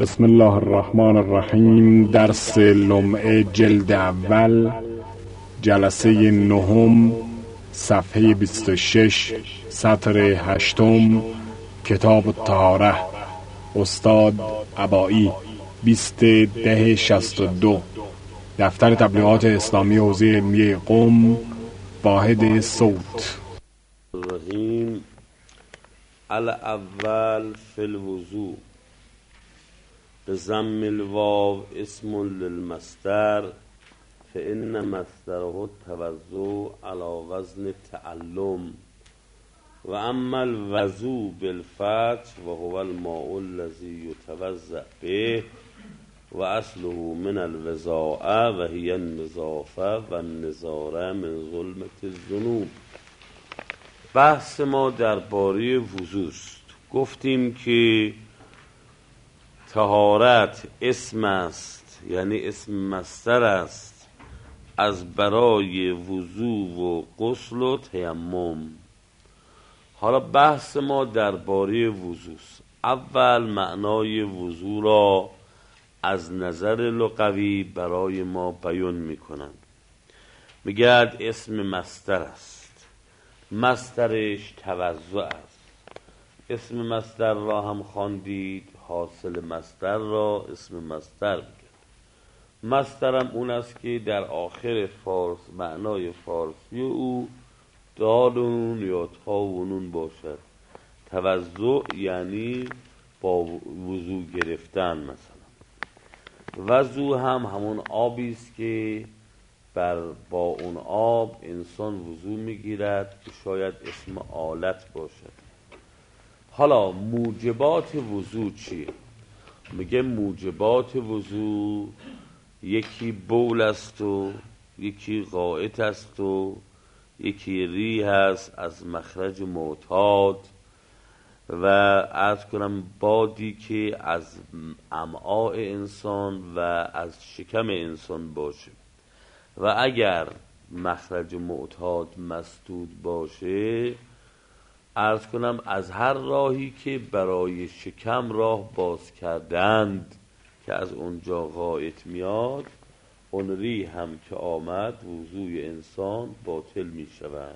بسم الله الرحمن الرحیم. درس لمعه جلد اول، جلسه نهم، صفحه 26، سطر 8، کتاب الطهاره، استاد عبایی، 20/10/62، دفتر تبلیغات اسلامی حوزه علمیه قم، واحد صوت. الرحیم. الاول فی الوضوء بضم الواو اسم للمصدر فإن مصدره التوضؤ على وزن تعلم و اما الوضوء بالفتح وهو الماء الذي يتوضأ به و اصله من الوضاء و هي النظافه و النظاره من ظلمة الذنوب. بحث ما درباره وضو است. گفتیم که طهارت اسم است، یعنی اسم مصدر است از برای وضو و غسل و تیمم. حالا بحث ما درباره وضو است. اول معنای وضو را از نظر لغوی برای ما بیان میکنند. میگه اسم مصدر است، مصدرش توضؤ است. اسم مصدر را هم خواندید، حاصل مصدر را اسم مصدر میگه. مصدرم اون است که در آخر فارس معنای فارسی او دالون یا تاونون باشد. توضؤ یعنی با وضو گرفتن. مثلا وضو هم همون آبی است که با اون آب انسان وضو میگیرد که شاید اسم آلت باشد. حالا موجبات وضو چیه؟ میگه موجبات وضو یکی بول است و یکی غائط است و یکی ریح است از مخرج معتاد و عرض کنم بادی که از امعاء انسان و از شکم انسان باشه و اگر مخرج معتاد مسدود باشه، عرض کنم از هر راهی که برای شکم راه باز کردند که از اونجا غائط میاد، اون ریح هم که آمد وضوی انسان باطل می شود.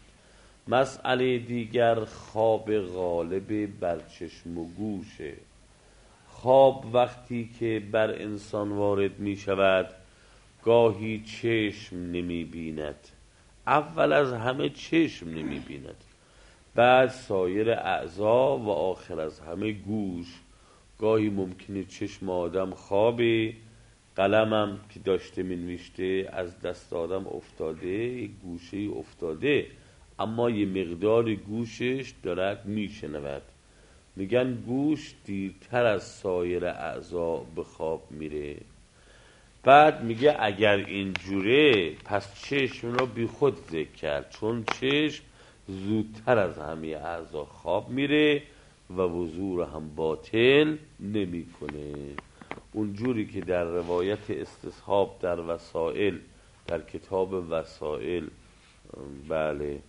مسئله دیگر خواب غالب بر چشم و گوشه. خواب وقتی که بر انسان وارد می شود گاهی چشم نمی بیند، اول از همه چشم نمی بیند، بعد سایر اعضا و آخر از همه گوش. گاهی ممکنه چشم آدم خوابه، قلمم که داشته منوشته از دست آدم افتاده، یک گوشه افتاده، اما یه مقدار گوشش دارد میشنود. میگن گوش دیرتر از سایر اعضا به خواب میره. بعد میگه اگر اینجوره پس چشم رو بی خود ذکر کرد، چون چشم زودتر از همه اعضا خواب میره و وضو رو هم باطل نمیکنه. اونجوری که در روایت استصحاب در وسائل، در کتاب وسائل، بله،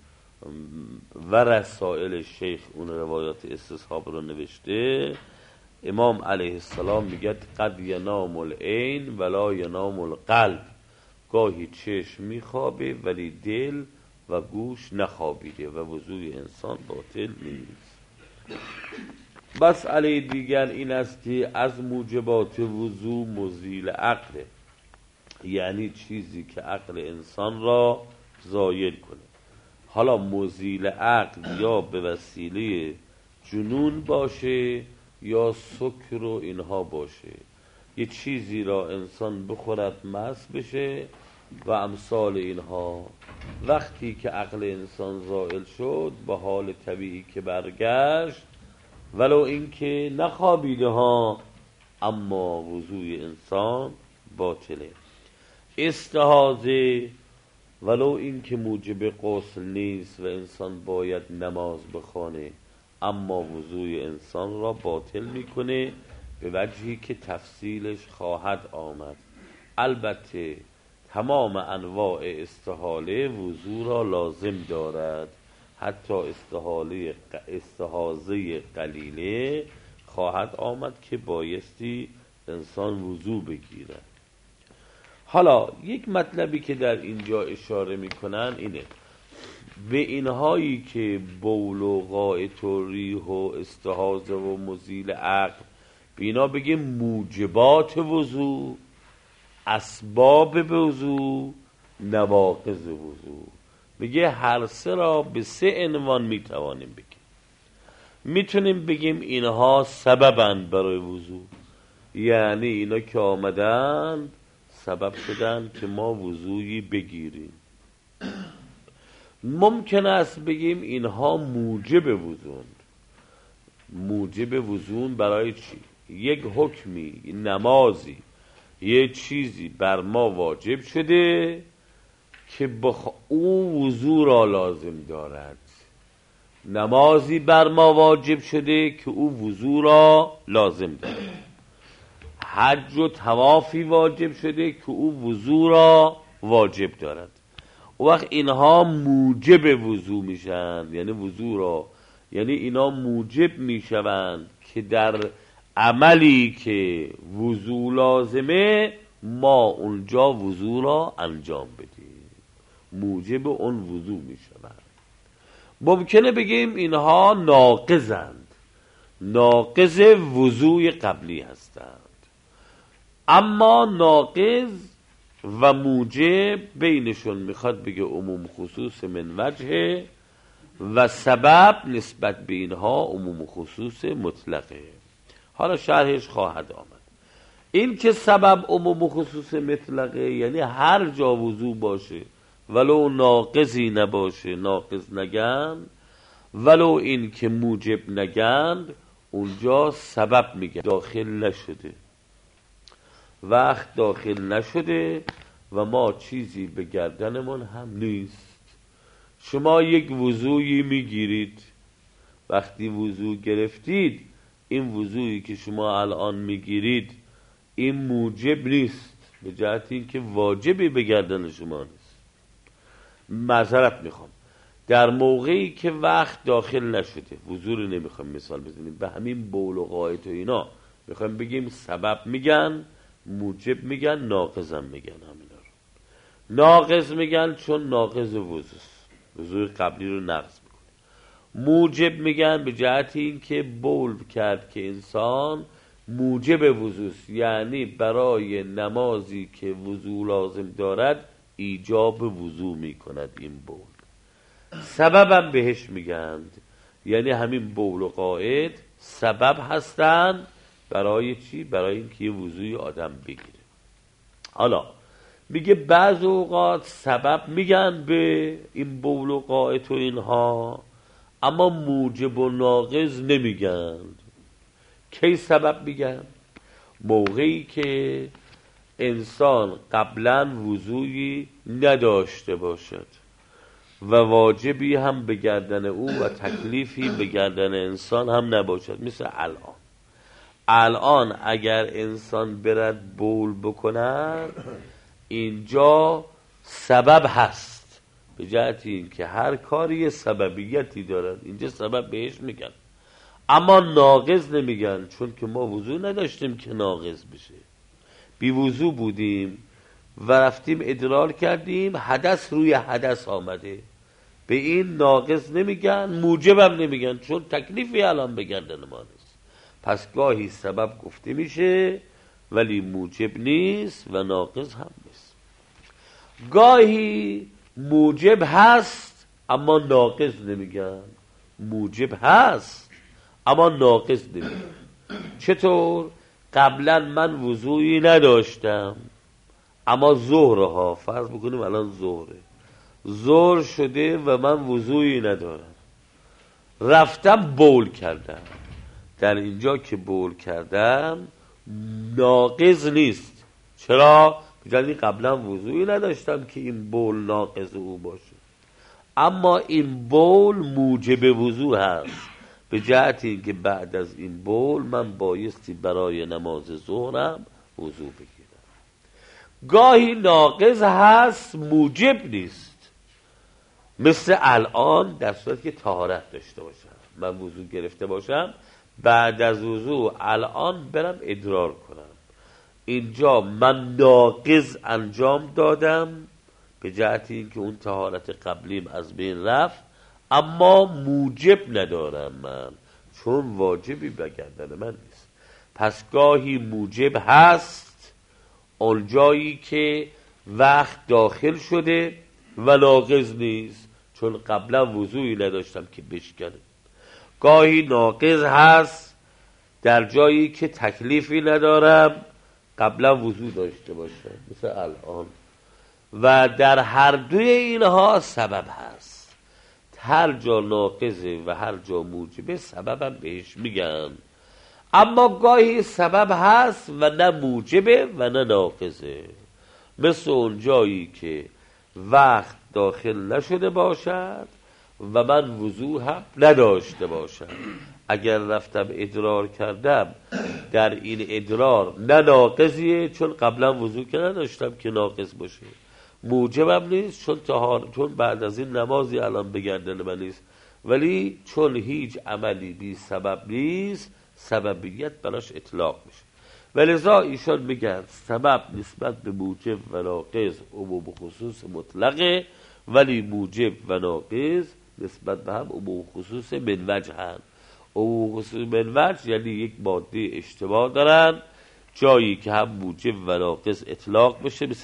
و رسائل شیخ اون روایات استصحاب رو نوشته، امام علیه السلام میگه قد ینام العین ولا ینام القلب. گاهی چشم میخوابه ولی دل و گوش نخوابیده و وضوی انسان باطل نیست. مسئله دیگر این است که از موجبات وضو مزیل عقله، یعنی چیزی که عقل انسان را زایل کنه. حالا مزیل عقل یا به وسیله جنون باشه یا سکر و اینها باشه. یه چیزی را انسان بخورد مست بشه و امثال اینها. وقتی که عقل انسان زائل شد به حال طبیعی که برگشت، ولو اینکه نخوابیده ها، اما وضوی انسان باطله. استحاضه ولو اینکه موجب غسل نیست و انسان باید نماز بخونه، اما وضوی انسان را باطل میکنه به وجهی که تفصیلش خواهد آمد. البته تمام انواع استحاله وضو را لازم دارد، حتی استحاضه قلیله خواهد آمد که بایستی انسان وضو بگیرد. حالا یک مطلبی که در اینجا اشاره میکنن اینه، به اینهایی که بول و غائط و ریح و استحاضه و مزیل عقل، به اینا بگیم موجبات وضو، اسباب وضو، نواقض وضو. میگه هر سه را به سه عنوان میتوانیم بگیم. میتونیم بگیم اینها سببن برای وضو، یعنی اینا که آمدن سبب شدن که ما وضویی بگیریم. ممکن است بگیم اینها موجب وضو. موجب وضو برای چی؟ یک حکمی، نمازی، یه چیزی بر ما واجب شده که او وضو را لازم دارد. نمازی بر ما واجب شده که او وضو را لازم دارد. حج و طوافی واجب شده که او وضو را واجب دارد. و وقت اینها موجب وضو میشن، یعنی وضو را، یعنی اینا موجب میشوند که در عملی که وضو لازمه ما اونجا وضو را انجام بدیم، موجب اون وضو میشوند. ممکنه بگیم اینها ناقضند، ناقض وضوی قبلی هستند. اما ناقض و موجب بینشون میخواد بگه عموم خصوص من وجهه و سبب نسبت به اینها عموم خصوص مطلقه. حالا شرحش خواهد آمد. این که سبب عموم خصوص مطلقه یعنی هر جا وضو باشه ولو ناقضی نباشه ناقض نگن، ولو این که موجب نگن اونجا سبب میگن داخل نشده. وقت داخل نشده و ما چیزی به گردنمون هم نیست. شما یک وضویی میگیرید، وقتی وضو گرفتید این وضویی که شما الان میگیرید این موجب نیست، به جهت این که واجبی به گردن شما نیست. معذرت میخوام، در موقعی که وقت داخل نشده وضو رو نمیخوام مثال بزنیم، به همین بول و غائط و اینا میخوام بگیم سبب میگن، موجب میگن، ناقضم میگن. همینا رو ناقض میگن چون ناقض وضوء قبلی رو نقض میکنه. موجب میگن به جهت این که بول کرد که انسان موجب وضوء، یعنی برای نمازی که وضو لازم دارد ایجاب وضو میکند این بول. سببم بهش میگند، یعنی همین بول و غائط سبب هستند برای چی؟ برای اینکه یه وضوی آدم بگیره. حالا میگه بعض اوقات سبب میگن به این بول و غائط و اینها، اما موجب و ناقض نمیگن. کی سبب میگن؟ موقعی که انسان قبلا وضویی نداشته باشد و واجبی هم به گردن او و تکلیفی به گردن انسان هم نباشد. مثل الان اگر انسان برد بول بکند اینجا سبب هست، به جهت این که هر کاری سببیتی دارد اینجا سبب بهش میگن، اما ناقض نمیگن، چون که ما وضو نداشتیم که ناقض بشه. بی وضو بودیم و رفتیم ادرار کردیم، حدث روی حدث آمده، به این ناقض نمیگن، موجبم نمیگن، چون تکلیفی الان به گردن ما نیست. پس گاهی سبب گفته میشه ولی موجب نیست و ناقض هم نیست. گاهی موجب هست اما ناقض نمیگن، موجب هست اما ناقض نمیگن. چطور؟ قبلا من وضویی نداشتم اما ظهرها، فرض بکنیم الان ظهر شده و من وضویی ندارم، رفتم بول کردم. در اینجا که بول کردم ناقض نیست. چرا؟ بجای قبلا وضویی نداشتم که این بول ناقض او باشه، اما این بول موجب وضو هست، به جهت این که بعد از این بول من بایستی برای نماز ظهرم وضو بگیرم. گاهی ناقض هست موجب نیست، مثل الان در صورت که طهارت داشته باشم، من وضو گرفته باشم بعد از وضو الان برم ادرار کنم، اینجا من ناقض انجام دادم به جهت اینکه اون طهارت قبلیم از بین رفت، اما موجب ندارم من، چون واجبی به گردن من نیست. پس گاهی موجب هست اون جایی که وقت داخل شده و ناقض نیست، چون قبلا وضوعی نداشتم که بشکنه. گاهی ناقض هست در جایی که تکلیفی ندارم قبلا وضوع داشته باشم، مثل الان. و در هر دوی اینها سبب هست، هر جا ناقضه و هر جا موجبه سببم بهش میگن. اما گاهی سبب هست و نه موجبه و نه ناقضه، مثل اون جایی که وقت داخل نشده باشد و من وضوع هم نداشته باشم. اگر رفتم ادرار کردم، در این ادرار نه ناقضیه چون قبلا وضوع که نداشتم که ناقض باشه، موجبم نیست چون بعد از این نمازی الان به گردن من نیست، ولی چون هیچ عملی بی سبب نیست سببیت براش اطلاق میشه. ولذا ایشان میگن سبب نسبت به موجب و ناقض عموم خصوص مطلقه، ولی موجب و ناقض نسبت به هم عموم خصوص من وجه هم. عموم خصوص من وجه یعنی یک ماده اشتباه دارن، جایی که هم موجب و ناقض اطلاق بشه، مثل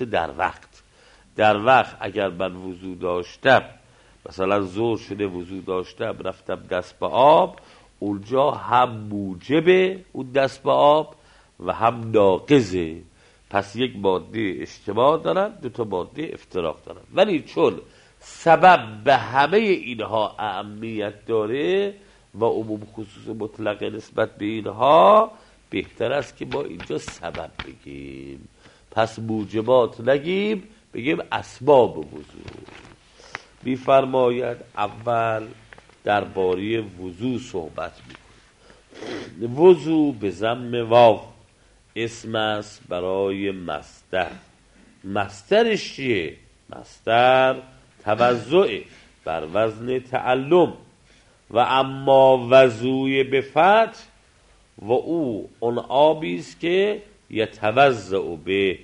در وقت اگر من وضو داشتم، مثلا ظهر شده وضو داشتم رفتم دست به آب، اونجا هم موجبه اون دست به آب و هم ناقضه. پس یک ماده اشتباه دارن، دو تا ماده افتراق دارن، ولی چون سبب به همه اینها اهمیت داره و عموم خصوص مطلق نسبت به اینها، بهتر است که ما اینجا سبب بگیم، پس موجبات نگیم، بگیم اسباب وضو. می‌فرماید اول درباره وضو صحبت می‌کنیم. وضو به ضم واو اسم است برای مصدر. مصدرش چیه؟ مصدر توضع بر وزن تعلم. و اما وضوی به فتح و او اون آبی است که یتوضع به،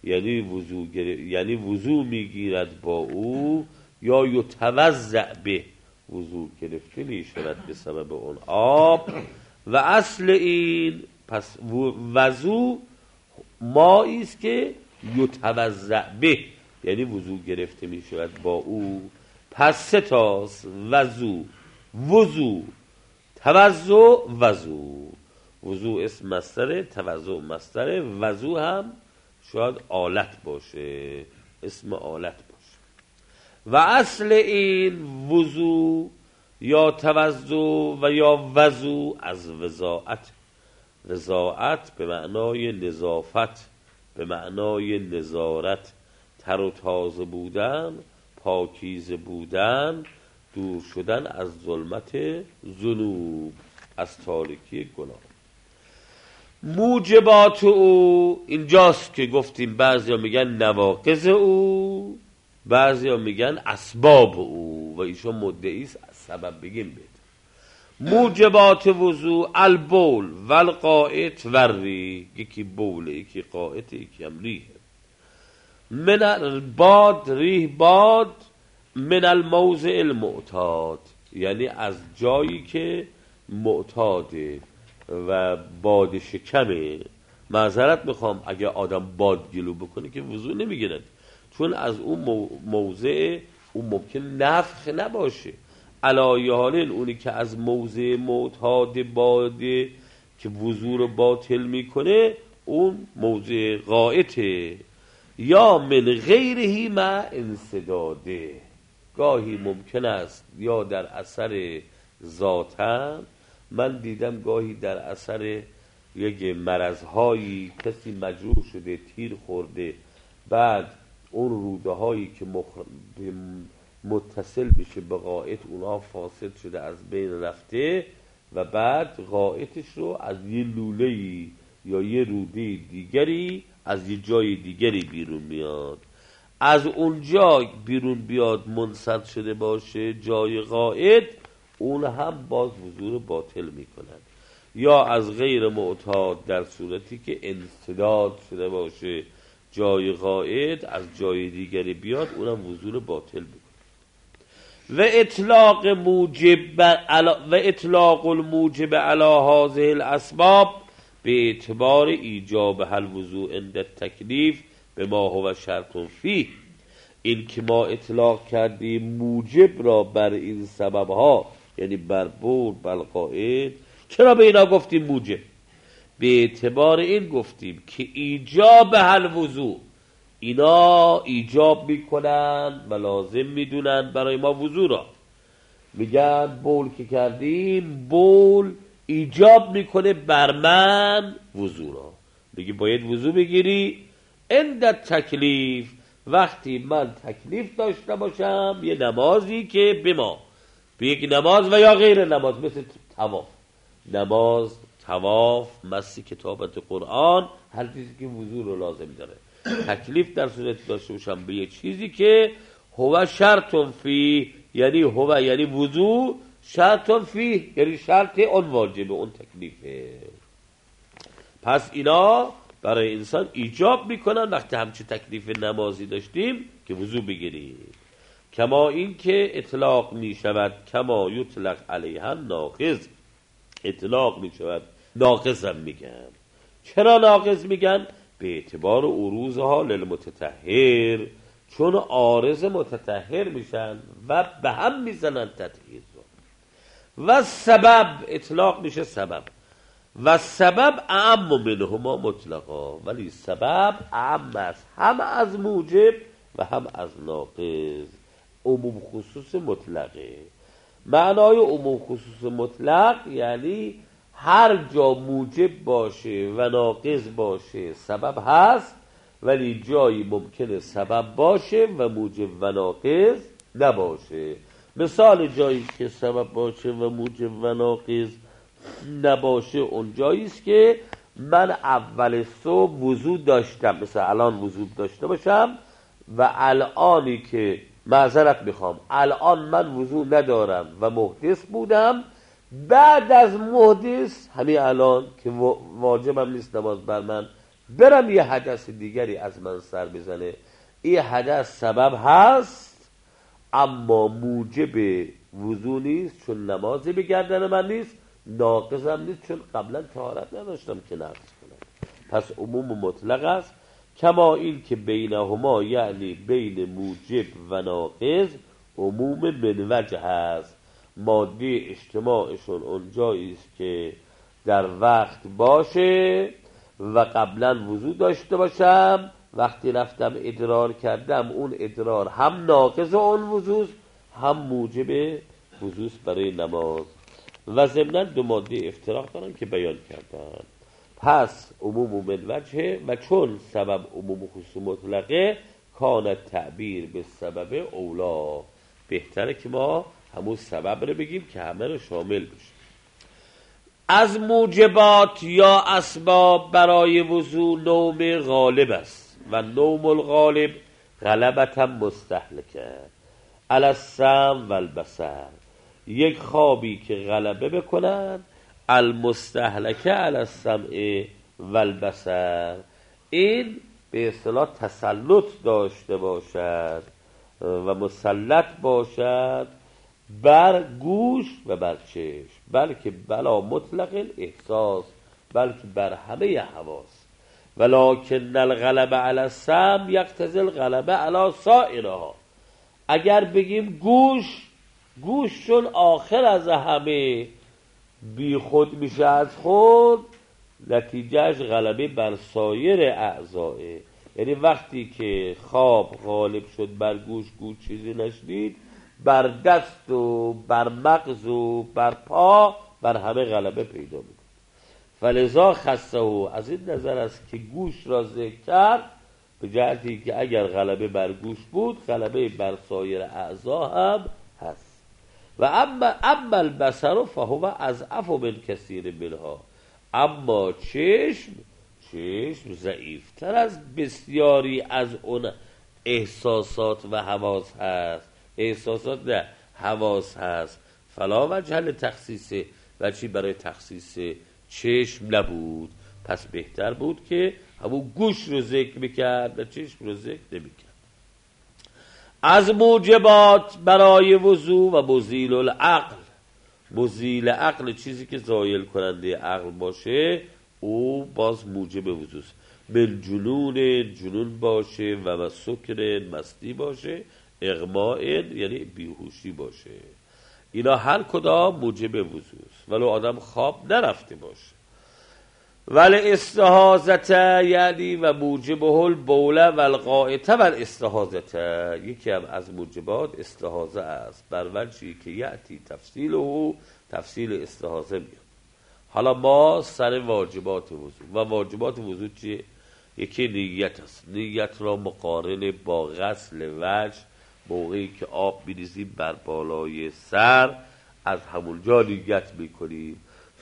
یعنی وضو میگیرد با او، یا یتوضع به، وضو گرفته میشود به سبب اون آب. و اصل این پس وضو مایی است که یتوضع به، یعنی وضو گرفته میشود با او. پس سه تاست: وضو، توضع، وضو اسم مصدره، توضع مصدره، وضو هم شاید آلت باشه، اسم آلت باشه. و اصل این وضو یا توضع و یا وضو از وضاعت به معنای نظافت، به معنای نظارت، تر و تازه بودن، پاکیزه بودن، دور شدن از ظلمت ذنوب، از تاریکی گناه. موجبات او اینجاست که گفتیم بعضیا میگن نواقض او، بعضیا میگن اسباب او، و ایشون مدعی است سبب بگیم بید. موجبات وضو البول و القائط و الریح، یکی بوله، یکی قائط، یکی هم ریح. من الباد، ریح باد، من الموضع المعتاد، یعنی از جایی که معتاده و باد شکمه. معذرت میخوام اگه آدم باد گلو بکنه که وضو نمیگیرد، چون از اون موضع اون ممکن نفخ نباشه. علایه حالین اونی که از موضع معتاد باده که وضو رو باطل میکنه اون موضع غائطه. یا من غیرهی مع انسداده، گاهی ممکن است یا در اثر ذاتن، من دیدم گاهی در اثر یک مرضهایی کسی مجروح شده، تیر خورده، بعد اون روده هایی که متصل میشه به غائط اونها فاسد شده، از بین رفته، و بعد غائطش رو از یه لوله‌ای یا یه روده دیگری از یه جای دیگری بیرون میاد، از اونجا بیرون بیاد منسد شده باشه جای غائط، اون هم باز وضو رو باطل میکنن. یا از غیر معتاد در صورتی که انسداد شده باشه، جای قائد از جای دیگری بیاد، اونم وضو باطل میکنه. و اطلاق الموجب علی هذه الاسباب به اعتبار ایجاب الوضوء عند التکلیف به ما هو شرط فیه. این که ما اطلاق کردیم موجب را بر این سبب ها، یعنی بر بول، بر قائد. چرا به اینا گفتیم موجب؟ به اعتبار این گفتیم که ایجاب الوضوء، اینا ایجاب میکنن و لازم میدونن برای ما وضو را. میگن بول که کردیم، بول ایجاب میکنه بر من وضو را. میگی باید وضو بگیری عند تکلیف، وقتی من تکلیف داشته باشم، یه نمازی که به یک نماز و یا غیر نماز، مثل طواف، نماز، طواف، مسی کتابت قرآن، هر چیزی که وضو رو لازم داره. تکلیف در صورت داشته باشم به یه چیزی که هو شرط فی، یعنی هو یعنی وضو، شرط فی یعنی شرط اون واجبه، اون تکلیفه. پس اینا برای انسان ایجاب میکنن وقتی همچه تکلیف نمازی داشتیم که وضو بگیریم. کما این که اطلاق میشود کما یطلق علیها ناقض، اطلاق میشود ناقض هم میگن. چرا ناقض میگن؟ به اعتبار عروضها للمتطهر، چون عارض متطهر میشن و به هم میزنن تطهیر رو. و سبب اطلاق میشه سبب، و سبب اعم منهما مطلقا، ولی سبب اعم است هم از موجب و هم از ناقض. عموم خصوص مطلقه. معنای عموم خصوص مطلق یعنی هر جا موجب باشه و ناقض باشه سبب هست، ولی جایی ممکنه سبب باشه و موجب و ناقض نباشه. مثال جایی که سبب باشه و موجب و ناقض نباشه اون جایی است که من اول صبح وضو داشتم، مثلا الان وضو داشته باشم و الانی که معذرت میخوام الان من وضو ندارم و محدث بودم، بعد از محدث همین الان که واجبم نیست نماز بر من، برم یه حدث دیگری از من سر بزنه، این حدث سبب هست اما موجب وضو نیست، چون نمازی به گردن من نیست، ناقضم نیست چون قبلا طهارت نداشتم که نقض کنم. پس عموم مطلق است. کما این که بینهما یعنی بین موجب و ناقض عموم من وجه هست. ماده اجتماعشون اونجایی است که در وقت باشه و قبلا وضو داشته باشم، وقتی رفتم ادرار کردم اون ادرار هم ناقض اون وضو هم موجب وضو برای نماز. و ضمناً دو ماده افتراق دارن که بیان کردن. پس عموم من وجه، و چون سبب عموم خصوص مطلقه کان تعبیر به سبب اولا، بهتره که ما همون سبب رو بگیم که همه رو شامل بشه. از موجبات یا اسباب برای وضو نوم غالب است و نوم الغالب غلبتا مستهلکه علی السمع و البصر، یک خوابی که غلبه بکنن المستهلکه علی السمع و البصر، این به اصطلاح تسلط داشته باشد و مسلط باشد بر گوش و بر چشم، بلکه بلا مطلق احساس، بلکه بر همه حواس. ولکن الغلبه علی السمع یقتضی الغلبه علی سائرها. اگر بگیم گوش چون آخر از همه بی خود میشه از خود، نتیجهش غلبه بر سایر اعضائه. یعنی وقتی که خواب غالب شد بر گوش چیزی نشنید، بر دست و بر مغز و بر پا بر همه غلبه پیدا میکنه. فلذا خصه، از این نظر است که گوش را ذکر کرد به جهتی که اگر غلبه بر گوش بود غلبه بر سایر اعضا هم هست. و اما البصر فهو اضعف من کثیر منها، اما چشم ضعیفتر از بسیاری از اون احساسات و حواس هست. احساسات نه، حواس هست. فلا وجه لتخصیص، وجهی برای تخصیص چشم نبود، پس بهتر بود که همون گوش رو ذکر میکرد و چشم رو ذکر نمیکرد. از موجبات برای وضو و مزیل العقل، مزیل عقل چیزی که زایل کننده عقل باشه او باز موجب وضوست. من جنون باشه و سکر مستی باشه، اغماء یعنی بیهوشی باشه، اینا هر کدام موجب وضوست ولو آدم خواب نرفته باشه. ولی استحاضت یعنی و موجبه البوله و الغائطه و استحاضت، یکی هم از موجبات استحاضه است، بر وجهی که یأتی تفصیله، تفصیل استحاضه میاد. حالا ما سر واجبات وضو و واجبات وضو چیه؟ یکی نیت است. نیت را مقارن با غسل وجه، موقعی که آب میریزیم بر بالای سر از همونجا نیت میکنیم.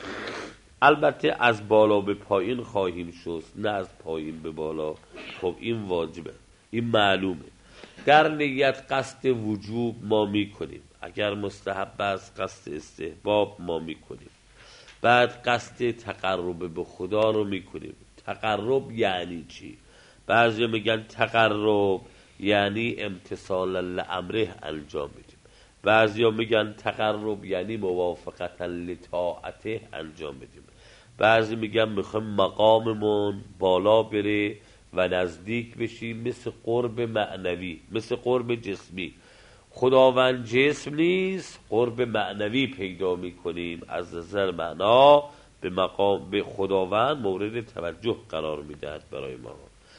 البته از بالا به پایین خواهیم شست، نه از پایین به بالا. خب این واجبه، این معلومه. در نیت قصد وجوب ما میکنیم، اگر مستحب است قصد استحباب ما میکنیم. بعد قصد تقرب به خدا رو میکنیم. تقرب یعنی چی؟ بعضی میگن تقرب یعنی امتثالا لامره انجام میدیم، بعضی میگن تقرب یعنی موافقتا لطاعته انجام میدیم، بعضی میگن میخوایم مقاممون بالا بره و نزدیک بشیم، مثل قرب معنوی، مثل قرب جسمی. خداوند جسم نیست، قرب معنوی پیدا میکنیم، از نظر معنا به مقام به خداوند مورد توجه قرار میدهد برای ما.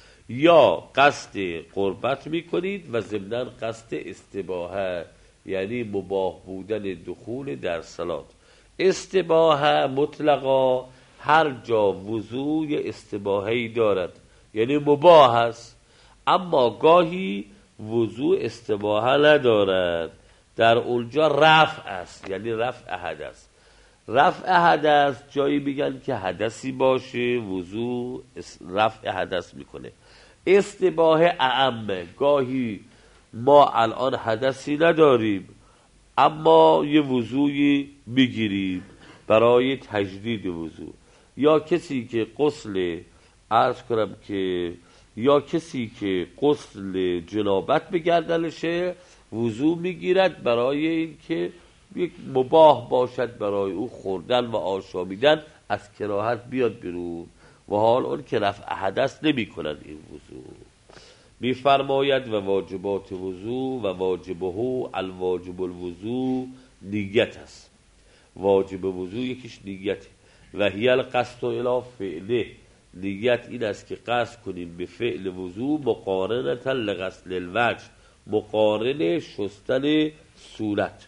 یا قصد قربت میکنید و ضمناً قصد استباحه یعنی مباح بودن دخول در صلات. استباحه مطلقا هر جا وضوع استباحه‌ای دارد یعنی مباح است، اما گاهی وضوع استباحه ندارد، در اونجا رفع است یعنی رفع حدث. رفع حدث جایی میگن که حدثی باشه وضوع رفع حدث میکنه. استباحه اعمه، گاهی ما الان حدثی نداریم اما یه وضوعی میگیریم برای تجدید وضوع، یا کسی که غسل عرض کنم که یا کسی که غسل جنابت به گردنشه وضوع میگیرد برای این که یک مباح باشد برای او خوردن و آشامیدن از کراهت بیاد بیرون، و حال اون که رفع حدث نمی کنند این وضوع. میفرماید و واجبات وضوع و واجبه الواجب الوضوع نیت است. واجب وضوع یکیش نیته و هی القصد الی فعله، نیت این است که قصد کنیم به فعل وضوع مقارنتا لغسل الوجه، مقارن شستن صورت.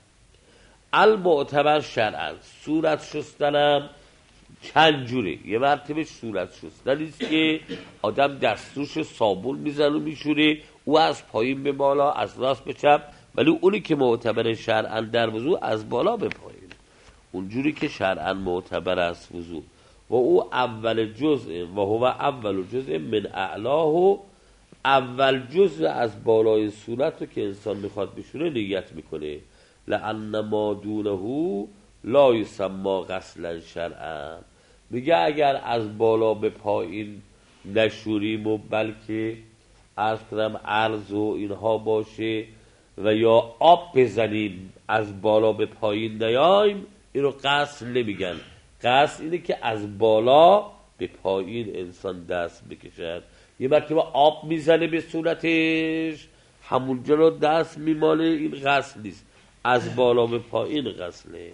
المعتبر شرعا، صورت شستنم چند جوره. یه مرتبه صورت شستنی است که آدم دستوش صابون میزنه و میشوره، او از پایین به بالا از راست به چپ، ولی اونی که معتبر شرعا در وضوع از بالا به پایین، اونجوری که شرعا معتبر است وضوع، و او اول جزء و هو اول جزء من اعلاه، اول جزء از بالای صورت رو که انسان میخواد بشوره نیت میکنه. لأن ما دونه لا یسمى غسلا شرعا، میگه اگر از بالا به پایین نشوریم و بلکه عرض کنم عرض و اینها باشه و یا آب بزنیم از بالا به پایین نیایم، اینو غسل نمیگن. غسل اینه که از بالا به پایین انسان دست بکشد. یه مرتبه آب میزنه به صورتش همونجا رو دست میماله، این غسل نیست، از بالا به پایین غسله.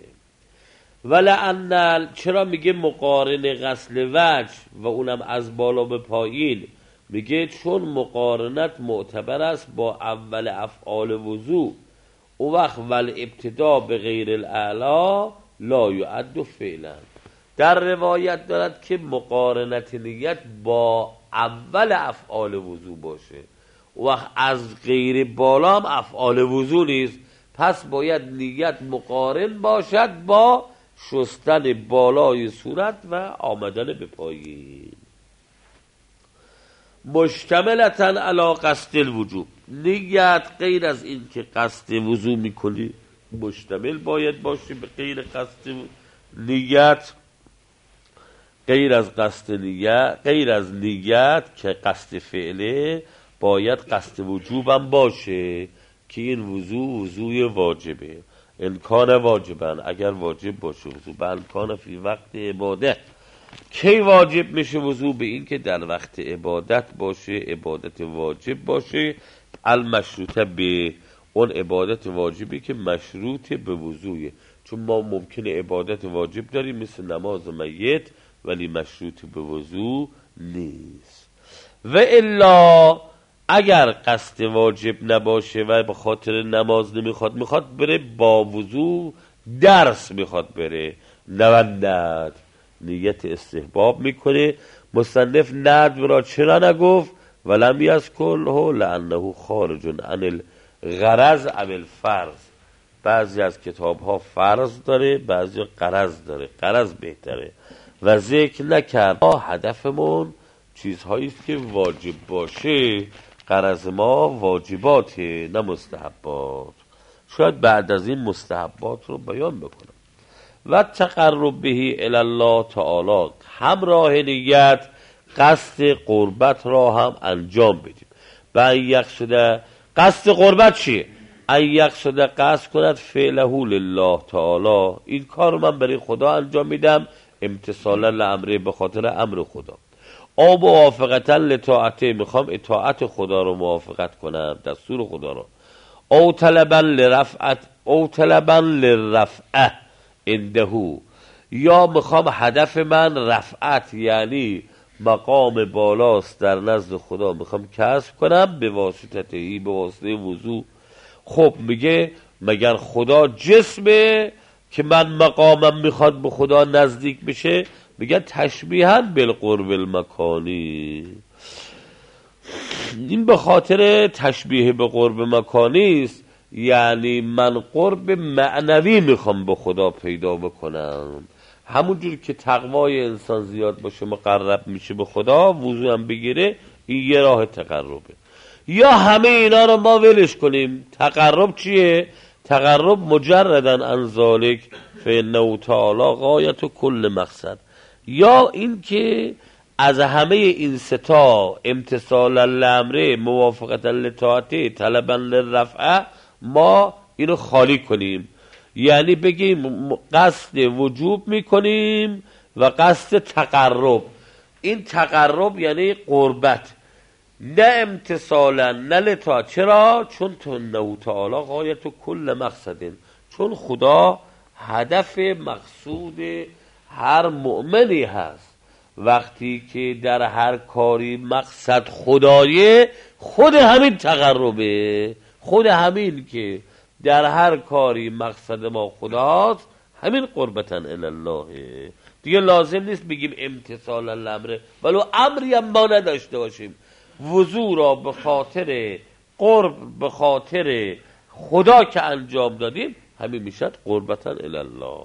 ولعن، چرا میگه مقارن غسل وجه و اونم از بالا به پایین؟ میگه چون مقارنت معتبر است با اول افعال وضوع، او وقت ول ابتدا به غیر الاعلا لا یعد فعلا. در روایت دارد که مقارنت نیت با اول افعال وضوع باشه، وقت از غیر بالا هم افعال وضوع نیست، پس باید نیت مقارن باشد با شستن بالای صورت و آمدن به پایین. مشتملتاً علی قصد الوجوب، نیت غیر از این که قصد وضوع میکنی مشتمل باید باشه به غیر قصد نیت. غیر از قصد نیت، غیر از نیت که قصد فعله، باید قصد وجوبم باشه که این وضوع واجبه. امکان واجبن، اگر واجب باشه وضوع، به امکان فی وقت عبادت. کی واجب میشه وضوع؟ به این که در وقت عبادت باشه، عبادت واجب باشه، المشروطه به اون عبادت واجبی که مشروط به وضوعه. چون ما ممکنه عبادت واجب داریم مثل نماز میت، ولی مشروط به وضوع نیست. و الا اگر قصد واجب نباشه و به خاطر نماز نمیخواد، میخواد بره با وضوع درس میخواد بره، نه نیت استحباب میکنه. مصنف ندب را چرا نگفت؟ ولم یذکره لانه خارج عن الغرض او الفرض. بعضی از کتاب ها فرض داره، بعضی غرض داره، غرض بهتره و ذکر نکرد. هدفمون چیزهایی است که واجب باشه، غرض ما واجباته نه مستحبات. شاید بعد از این مستحبات رو بیان بکنم. و تقرب بهی الی الله تعالی، همراه نیت قصد قربت را هم انجام بدیم. و یقصد قصد قربت چیه؟ یقصد قصد کند فعله لله تعالی، این کار من برای خدا انجام میدم، امتثالا لامره، به خاطر امر خدا. او موافقتا لطاعته، میخوام اطاعت خدا رو موافقت کنم، دستور خدا رو. او طلبا لرفعت، او طلبا لرفعه عنده، یا میخوام هدف من رفعت یعنی مقام بالاست در نزد خدا، میخوام کسب کنم به واسطه به واسطه وضوع. خب میگه مگر خدا جسمه که من مقامم میخواد به خدا نزدیک بشه؟ میگه تشبیها بالقرب المکانی. این به خاطر تشبیه به قرب مکانی است، یعنی من قرب معنوی میخوام به خدا پیدا بکنم. همونجور که تقوای انسان زیاد باشه مقرب میشه به خدا، وضوع هم بگیره، این یه راه تقربه. یا همه اینا رو ما ولش کنیم. تقرب چیه؟ تقرب مجردن عن ذالک فانه تعالی غایت کل مقصد. یا این که از همه این ستا امتثالا لامره، موافقتا لطاعته، طلبا للرفعه، ما اینو خالی کنیم. یعنی بگیم قصد وجوب میکنیم و قصد تقرب. این تقرب یعنی قربت، نه امتثالا نه لطاعت. چرا؟ چون تو تعالی غایت کل مقصدین، چون خدا هدف مقصود هر مؤمنی هست. وقتی که در هر کاری مقصد خدایه، خود همین تقربه، خود همین که در هر کاری مقصد ما خداست، همین قربتن الله. دیگه لازم نیست بگیم امتثال الامر، ولو امری هم ما نداشته باشیم. وضوع را به خاطر قرب، به خاطر خدا که انجام دادیم، همین میشد قربتن الله.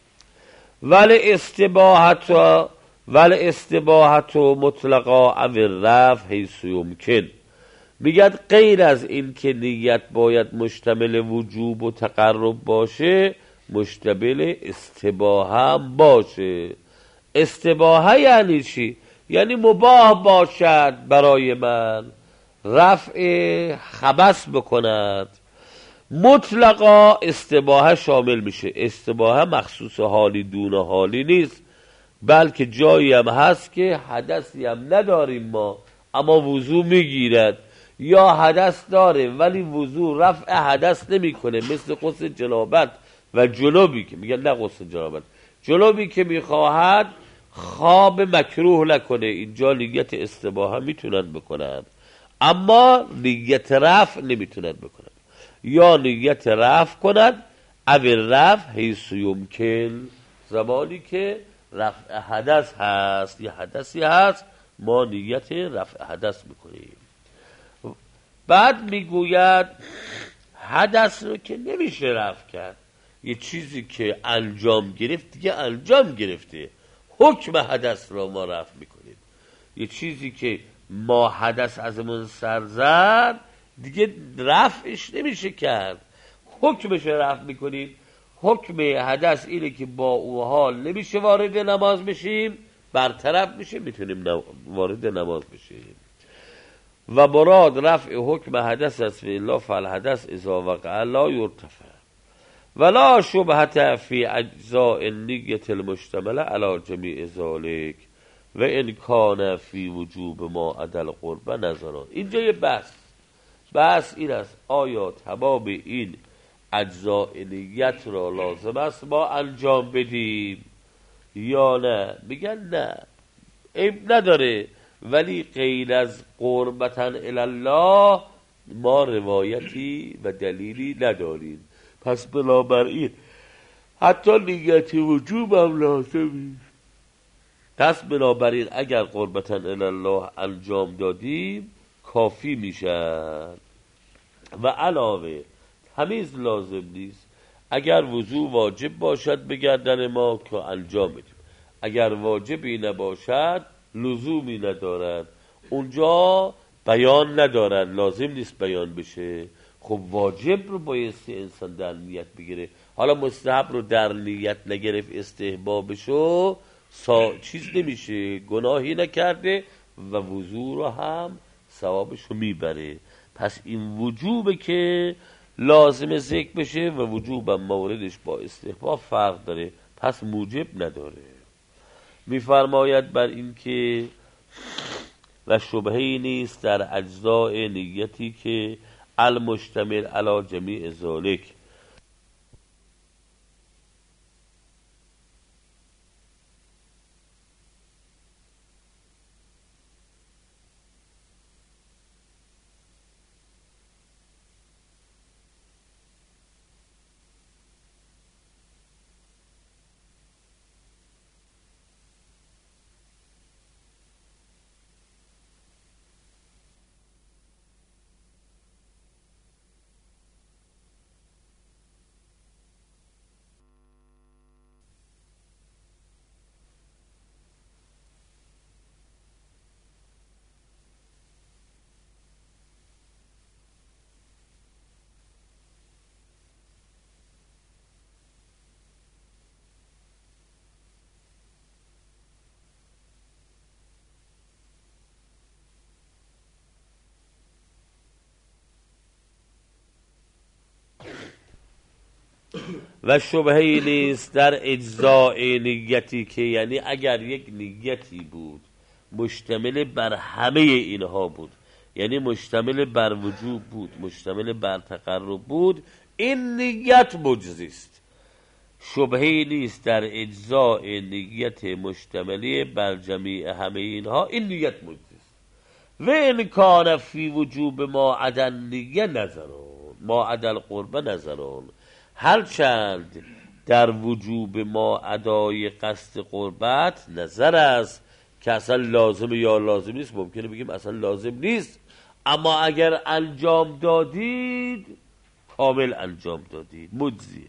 ولی استباحت مطلقا او رفع حیث یمکن. میگد غیر از این که نیت باید مشتمل وجوب و تقرب باشه، مشتمل استباحه هم باشه. استباحه یعنی چی؟ یعنی مباح باشد برای من، رفع خبث بکند. مطلقا استباحه شامل میشه. استباحه مخصوص حالی دون حالی نیست، بلکه جایی هم هست که حدثی هم نداریم ما، اما وضوع میگیرد، یا حدث داره ولی وضوع رفع حدث نمیکنه، مثل غسل جنابت و جنوبی که میگن نه غسل جنابت، جنوبی که میخواهد خواب مکروه نکنه، اینجا نیت استباحه میتونن بکنن، اما نیت رفع نمیتونن بکنن. یا نیت رفع کند، او رفع حیث یمکن، زمانی که رفع حدث هست، یه حدثی هست، ما نیت رفع حدث میکنیم. بعد میگوید حدث رو که نمیشه رفع کرد، یه چیزی که انجام گرفت دیگه انجام گرفته، حکم حدث رو ما رفع میکنیم. یه چیزی که ما حدث ازمون سر زد دیگه رفعش نمیشه کرد، حکمش رفع میکنیم. حکم حدث اینه که با او حال نمیشه وارد نماز بشیم برطرف میشه، میتونیم وارد نماز بشیم. و مراد رفع حکم حدث است الا فالحدث اذا وقع لا یرتفع ولا شبهة فی اجزاء النیة المشتمله علی جمیع ذلک و ان کان فی وجوب ما عدا القرب نظران. اینجا یه بحث این است آیا تمام این اجزاء نیت را لازم است ما انجام بدیم یا نه؟ میگن نه، عیب نداره، ولی غیر از قربتا الله ما روایتی و دلیلی نداریم، پس بنابراین حتی نیت وجوب هم لازمی. پس بنابراین اگر قربتا الله انجام دادیم کافی میشن. و علاوه تمیز لازم نیست. اگر وضو واجب باشد به گردن ما که انجام بدیم، اگر واجبی نباشد لزومی ندارد، اونجا بیان ندارد، لازم نیست بیان بشه. خب واجب رو بایستی انسان در نیت بگیره، حالا مستحب رو در نیت نگرفت استحبابشو چیز نمیشه، گناهی نکرده و وضو رو هم ثوابشو میبره. پس این وجوبه که لازم ذکر بشه و وجوبم موردش با استحباب فرق داره، پس موجب نداره. میفرماید بر این که و شبهه‌ای نیست در اجزاء نیتی که المشتمل علی جمیع ذالک و شبهه‌ای نیست در اجزاء نیتی که یعنی اگر یک نیتی بود مشتمل بر همه اینها بود، یعنی مشتمل بر وجوب بود، مشتمل بر تقرب بود، این نیت مجزی است. شبهه‌ای نیست در اجزاء نیت مشتملی بر جمیع همه اینها، این نیت مجزی است. و ان کان فی وجوب ما عدا نیه نظرون، ما عدا القرب نظرون، هرچند در وجوب ما ادای قصد قربت نظر است که اصلا لازم یا لازم نیست. ممکنه بگیم اصلا لازم نیست، اما اگر انجام دادید کامل انجام دادید، مجزیه.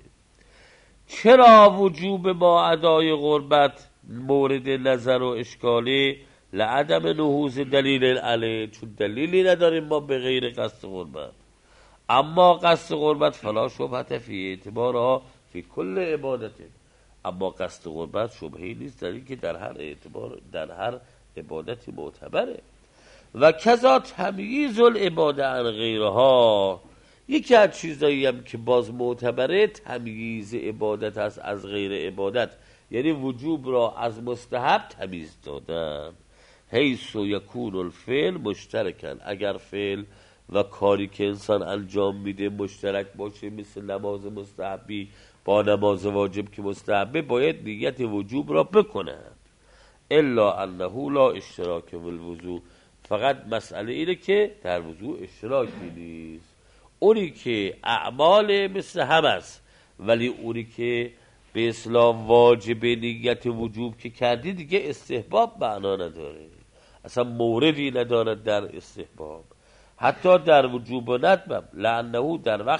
چرا وجوب ما ادای قربت مورد نظر و اشکالی؟ لعدم نهوض دلیل علیه، چون دلیلی نداریم ما به غیر قصد قربت. اما قصد قربت فلا شبهت فی اعتبارها فی کل عبادت، اما قصد قربت شبهه‌ای نیست در این که در هر اعتبار در هر عبادتی معتبره. و کذا تمییز العباده عن غیرها، یکی از چیزایی هم که باز معتبره تمییز عبادت است از غیر عبادت، یعنی وجوب را از مستحب تمیز دادن. حیث یکون الفعل مشترکن، اگر فعل و کاری که انسان انجام میده مشترک باشه، مثل نماز مستحبی با نماز واجب که مستحبه، باید نیت وجوب را بکنند. الا انه لا اشتراک فی الوضو، فقط مسئله اینه که در وضو اشتراکی نیست. اونی که اعمال مثل هم است، ولی اونی که به اصطلاح واجب نیت وجوب که کردی دیگه استحباب معنا نداره، اصلا موردی ندارد در استحباب، حتی در وجوب و ندبم. لانه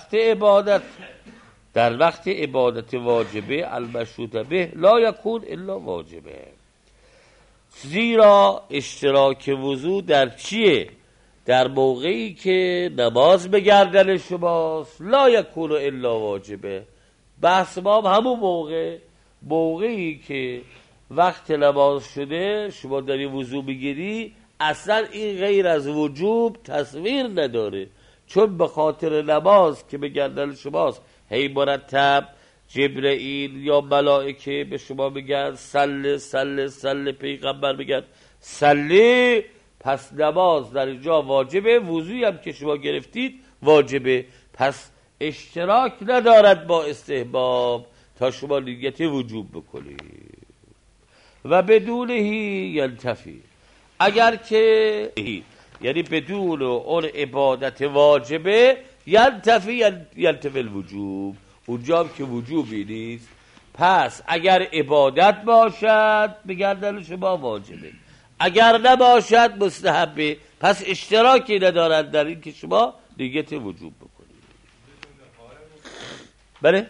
در وقت عبادت واجبه المشروط به لا یکون الا واجبه، زیرا اشتراک وضو در چیه؟ در موقعی که نماز به گردن شماست، لا یکون الا واجبه. بحث ما همون موقعی که وقت نماز شده شما داری وضو میگیری، اصلا این غیر از وجوب تصویر نداره، چون به خاطر نماز که به گردن شماست هی مرتب جبرئیل یا ملائکه به شما میگن سل سل سل، پیغمبر میگن سلی، پس نماز در اینجا واجبه، وضوی هم که شما گرفتید واجبه، پس اشتراک ندارد با استحباب تا شما نیت وجوب بکنید. و بدونهی ینتفی، اگر که یعنی بدون اون عبادت واجبه، ینتفی الوجوب، اونجا هم که وجوبی نیست، پس اگر عبادت باشد به گردن شما واجبه، اگر نباشد مستحبه، پس اشتراکی ندارد در این که شما نیت وجوب بکنید. بله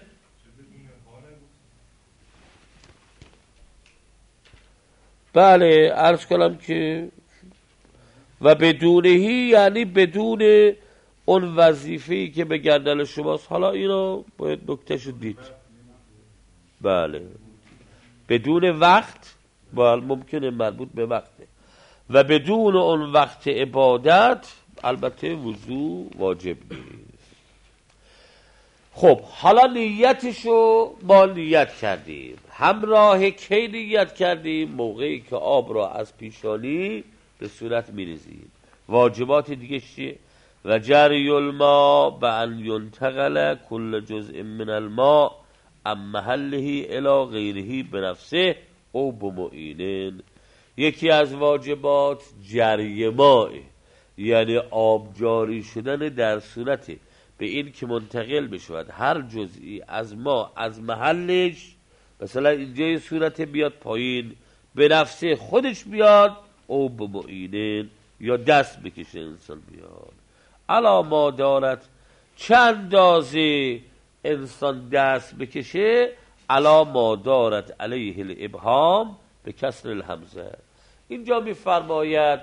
بله عرض کنم که و بدونهی یعنی بدون اون وظیفه‌ای که به گردن شماست. حالا اینو باید نکتهشو دید. بله بدون وقت ممکنه مربوط به وقته، و بدون اون وقت عبادت البته وضو واجب نیست. خب حالا نیتشو ما نیت کردیم، همراه کی نیت کردیم؟ موقعی که آب را از پیشانی به صورت میریزیم. واجبات دیگه چیه؟ و جری الماء بأن ينتقل كل جزء من الماء عن محله الى غیره بنفسه او بمعین. یکی از واجبات جری ماء، یعنی آب جاری شدن در صورت به این که منتقل بشود هر جزئی از ما از محلش، مثلا اینجا صورت بیاد پایین به نفسه خودش بیاد، او بمعین یا دست بکشه انسان بیاد. علا ما دارد، چند اندازه انسان دست بکشه، علا ما دارد علیه الابهام به کسر الهمزه. اینجا می فرماید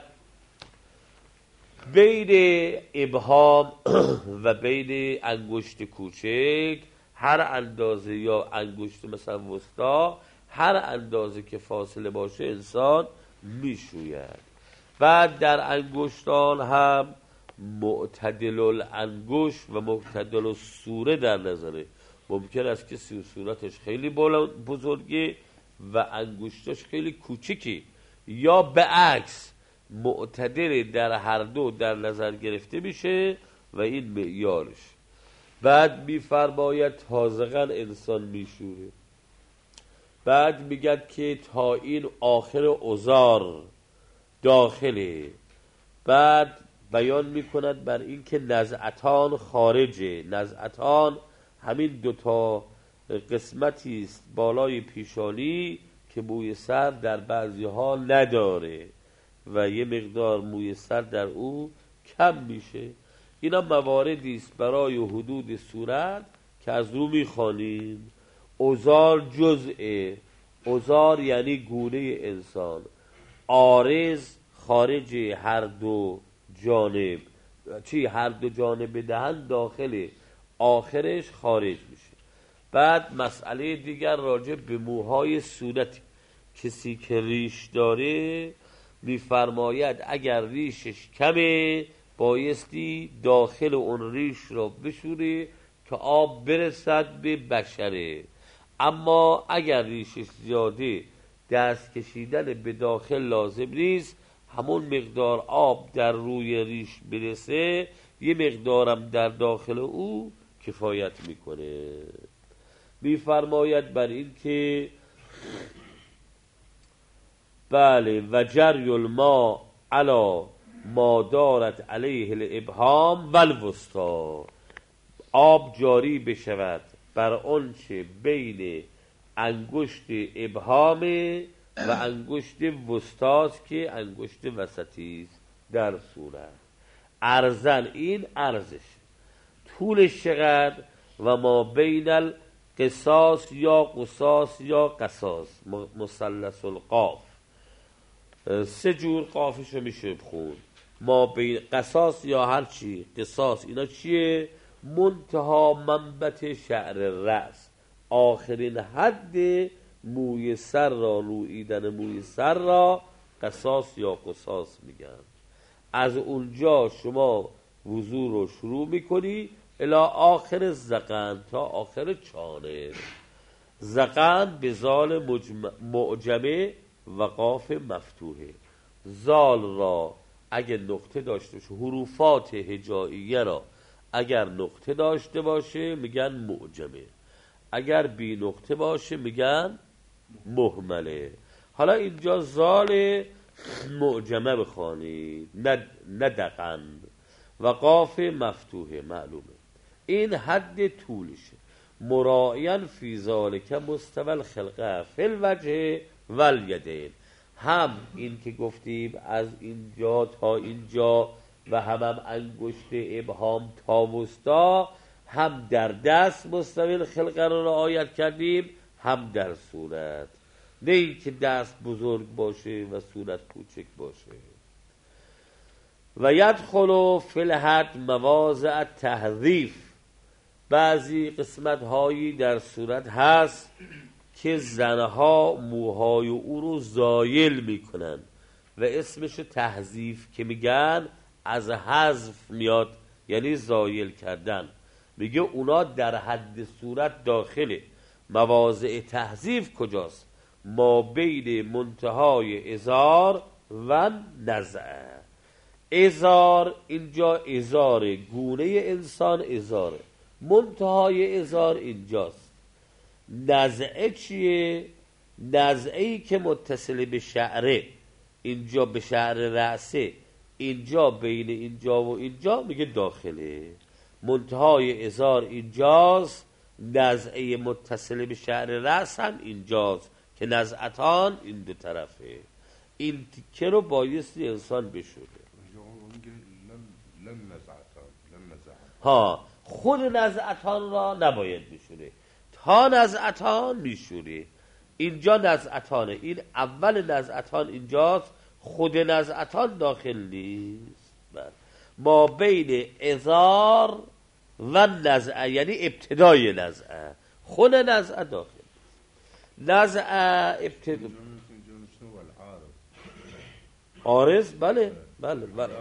بین ابهام و بین انگشت کوچک هر اندازه، یا انگشت مثلا وسطا، هر اندازه که فاصله باشه انسان میشوید. بعد در انگشتان هم معتدل الانگشت و معتدل الصوره در نظره. ممکن است که صورتش خیلی بزرگه و انگشتش خیلی کوچکی، یا به عکس معتدل در هر دو در نظر گرفته میشه و این معیارش. بعد میفرماید تازقا انسان میشوره. بعد میگد که تا این آخر اوزار داخله. بعد بیان میکند بر این که نزعتان خارجه. نزعتان همین دوتا قسمتی است بالای پیشانی که موی سر در بعضی ها نداره و یه مقدار موی سر در او کم میشه. اینا مواردی است برای حدود صورت که از رو میخوانیم. اوزار جزء، اوزار یعنی گونه انسان، عارض خارج هر دو جانب، هر دو جانب دهن داخل، آخرش خارج میشه. بعد مسئله دیگر راجع به موهای صورت، کسی که ریش داره میفرماید اگر ریشش کمه بایستی داخل اون ریش را بشوره که آب برسد به بشره، اما اگر ریشش زیاده دست کشیدن به داخل لازم نیست، همون مقدار آب در روی ریش برسه یه مقدارم در داخل او کفایت میکنه. میفرماید بر این که بله و جری الماء علی ما دارت علیه الابهام و الوسطا، آب جاری بشود بر آنچه بین انگشت ابهام و انگشت وسطاست که انگشت وسطی است در صورت. ارزن این ارزش، طولش چقدر؟ و ما بین القصاص یا قصاص یا قصاص، مثلث القاف، سه جور قافش رو میشه بخون. ما بین قصاص یا هر چی، قصاص اینا چیه؟ منتها منبت شعر رأس، آخرین حد موی سر را، روییدن موی سر را قصاص یا قصاص میگن. از اونجا شما وضو رو شروع میکنی الی آخر زقن، تا آخر چانه. زقن به زال معجمه و قاف مفتوحه. زال را اگر نقطه داشته باشه، حروفات هجائیه را اگر نقطه داشته باشه میگن معجمه، اگر بی نقطه باشه میگن مهمله. حالا اینجا زال معجمه بخوانید، نه دقن. و قاف مفتوحه معلومه. این حد طولشه. مراعیاً فی ذالک مستوی الخلقه فی الوجه والیدین. هم این که گفتیم از اینجا تا اینجا و هم انگشت ابهام تا وسطا، هم در دست مستوی الخلقه رو رعایت کردیم، هم در صورت. نه این که دست بزرگ باشه و صورت کوچک باشه. و یدخل فی الحد مواضع تحذیف. بعضی قسمت هایی در صورت هست که زنها موهای او رو زایل میکنن و اسمش تحذیف که میگن از حذف میاد، یعنی زایل کردن. میگه اونا در حد صورت داخله. مواضع تحذیف کجاست؟ ما بین منتهای ازار و نزعه. ازار اینجا ازاره، گونه انسان ازاره، منتهای ازار اینجاست. نزعه چیه؟ نزعه‌ای که متصل به شعره، اینجا به شعر رأسه، اینجا بین اینجا و اینجا میگه داخله. منتهای ازار اینجاست، نزعه متصل به شعر رأس هم اینجاست که نزعتان این دو طرفه. این تیکه رو بایستی انسان بشوره. ها، خود نزعتان را نباید بشوره، تا نزعتان میشوره. اینجا نزعتانه، این اول نزعتان اینجاست، خود نزعتان داخل نیست. ما بین ازار و نزعه، یعنی ابتدای نزعه، خود نزعه داخل نیست. نزعه ابتدا عارض، بله بله بله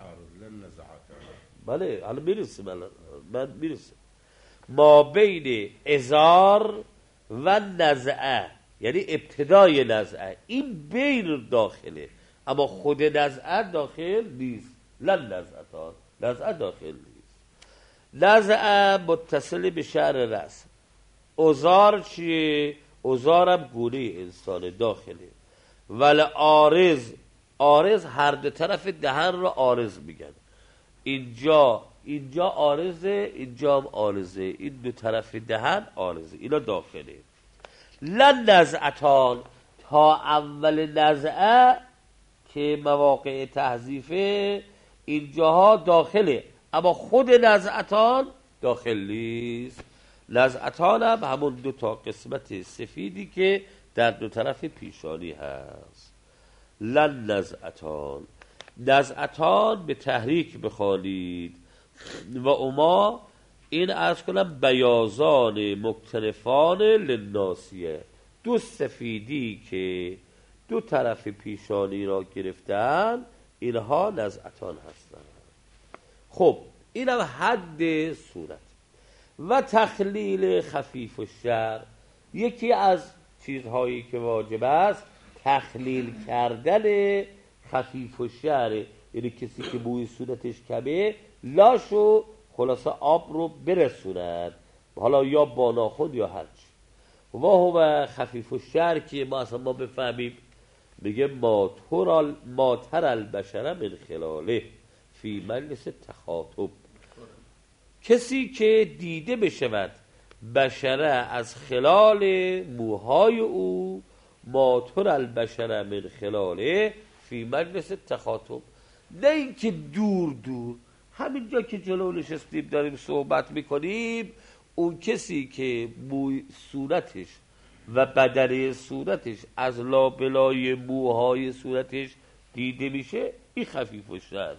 بله، حالا میرسیم، من میرسیم. ما بین ازار و نزعه، یعنی ابتدای نزعه، این بین داخله، اما خود نزعه داخل نیست. لن نزعتان، نزعه داخل نیست. نزعه متصل به شعر رأس. ازار چیه؟ ازارم گونه انسان داخله. ولی عارض، عارض هر دو طرف دهن رو عارض میگن. اینجا عارضه، اینجا هم عارضه، این دو طرف دهن عارضه، اینا داخله. لن نزعتان، تا اول نزعه که مواقع تحذیفه اینجاها داخله، اما خود نزعتان داخل نیست. نزعتان هم همون دو تا قسمت سفیدی که در دو طرف پیشانی هست. لن نزعتان، نزعتان به تحریک بخوانید. و اما این عرض کنم بیازان مکتنفان للناسیه، دو سفیدی که دو طرف پیشانی را گرفتن، اینها نزعتان هستند. خب اینم حد صورت. و تخلیل خفیف الشعر، یکی از چیزهایی که واجب است تخلیل کردن خفیف الشعر، یعنی کسی که موی صورتش کمه لاشو خلاصه آب رو برسوند، حالا یا با ناخن یا هرچی. و هو خفیف الشعر که ما اصلا ما بفهمیم، میگه ما تر البشر من خلاله فی مجلس تخاطب، کسی که دیده بشود بشره از خلال موهای او، ما تر البشر من خلاله فی مجلس تخاطب، نه اینکه دور دور، همینجا که جلو نشستیم داریم صحبت میکنیم، اون کسی که موی صورتش و بدنه صورتش از لابلای موهای صورتش دیده میشه، این خفیف الشعره.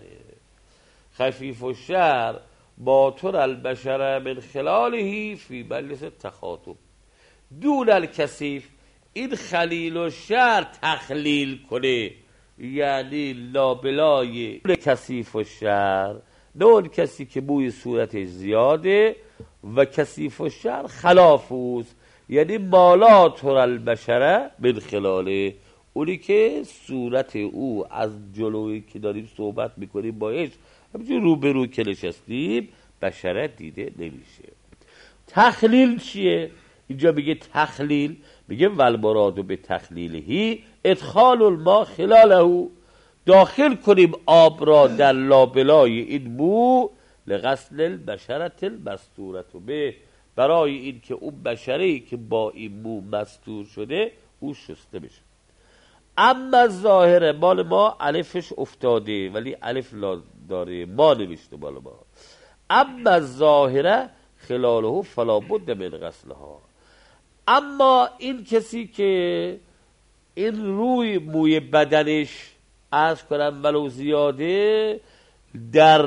خفیف الشعر ما تر البشر من خلاله فی مجلس تخاطب. دون الکثیف، این خلیل و شعر تخلیل کنه، یعنی لابلای کثیف و شعر، نه اون کسی که بوی صورتش زیاده و کثیف و شعر خلافوست، یعنی مالا تر البشره من خلاله، اونی که صورت او از جلوی که داریم صحبت میکنیم باش همچون رو به رو که نشستیم بشره دیده نمیشه. تخلیل چیه؟ اینجا میگه تخلیل، میگه والمراد به تخلیلهی ادخال الماء خلاله، داخل کنیم آب را در لابلای این بو، لغسل البشرة المستورة به، برای این که اون بشری که با این بو مستور شده او شسته بشه. اما ظاهره مال ما الفش افتاده ولی الف لا داره، ما نوشته مال ما. اما ظاهره خلاله فلا بد من غسلها، اما این کسی که این روی موی بدنش عرض کنم ولو زیاده در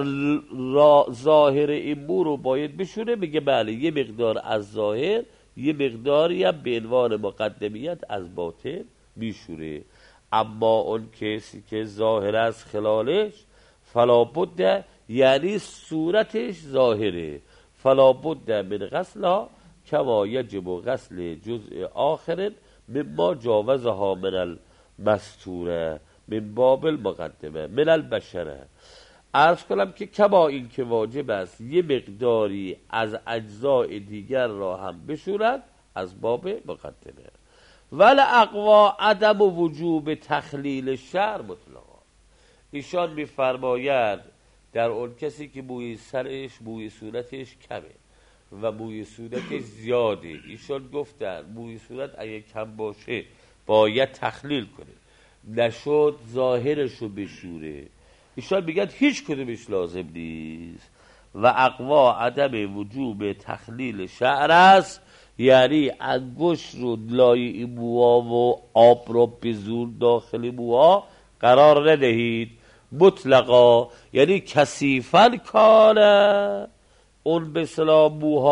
ظاهر این مو رو باید بشوره، میگه بله یه مقدار از ظاهر یه مقداری هم به عنوان مقدمیت از باطن میشوره. اما اون کسی که ظاهر از خلالش فلا بد، یعنی صورتش ظاهره، فلا بد من غسلها کما یجب غسل جزء آخر مما جاوزها من المستوره من باب المقدمه من البشره. عرض کنم که کما این که واجب است یه مقداری از اجزای دیگر را هم بشورد از باب مقدمه. ولی اقوا عدم وجوب تخلیل شعر مطلقا، ایشان میفرماید در اون کسی که موی سرش موی صورتش کمه و موی صورتش زیاده، ایشان گفتن موی صورت اگه کم باشه باید تخلیل کنه، نشد ظاهرشو بشوره، ایشان میگن هیچ کدومش لازم نیست. و اقوا عدم وجوب تخلیل شعر است، یعنی انگشت رو لای این موها و آب رو به زور داخل موها قرار ندهید مطلقا، یعنی کثیفاً کانه، اون به اصطلاح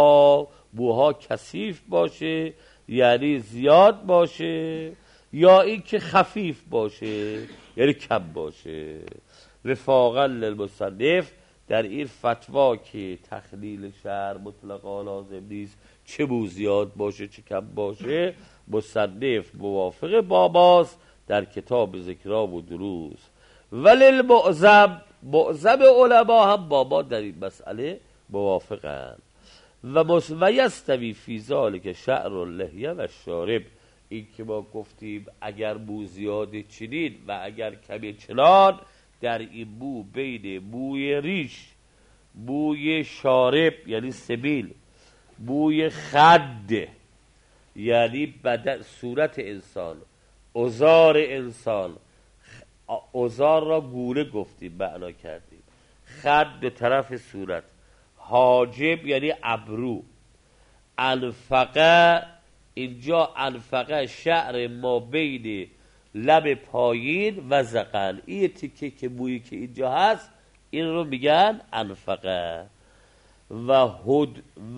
موها کثیف باشه یعنی زیاد باشه، یا این که خفیف باشه یعنی کم باشه. وفاقا للمصنف در این فتوا که تخلیل شعر مطلقا لازم نیست، چه بو زیاد باشه چه کم باشه، مصنف موافق باباست در کتاب ذکرا و دروس. ولی المعظم علما هم بابا در این مسئله موافقند. و یستوی فی ذلک شعر اللحیه و شارب، این که ما گفتیم اگر بو زیاد چنین و اگر کمی چنان، در این بو بین بوی ریش، بوی شارب یعنی سبیل، بوی خد یعنی بدن صورت انسان، ازار انسان، ازار را گوره گفتیم معنا کردیم، خد به طرف صورت، حاجب یعنی ابرو، انفقه، اینجا انفقه شعر ما بین لب پایین و ذقن، این تیکه که بویی که اینجا هست این رو میگن انفقه. و هد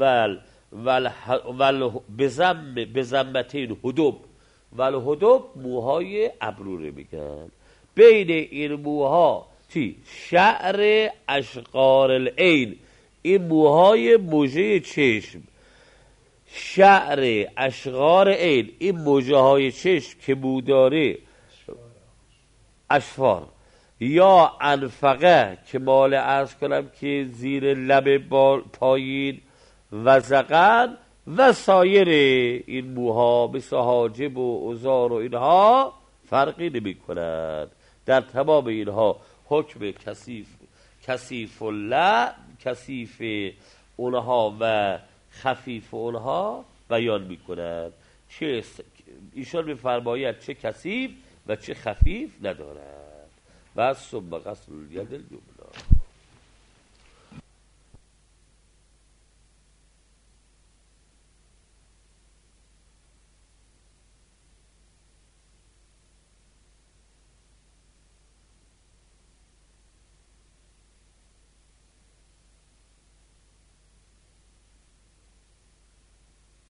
بزمتین هدوب و الهدوب موهای ابرو رو میگن. بین این موها چی؟ شعر اشقار العین، این موهای موجه چشم، شعر اشقار عین، این موجه های چشم که بو داره اشفار، یا انفقه که مال عرض کنم که زیر لب پایین و ذقن و سایر این موها مثل حاجب و ازار و اینها فرقی نمی کنند. در تمام اینها حکم کثیف اونها و خفیف اونها بیان می کنند. چه ایشان می‌فرماید چه کثیف و چه خفیف ندارد. و ثم غسل الید الیمنا.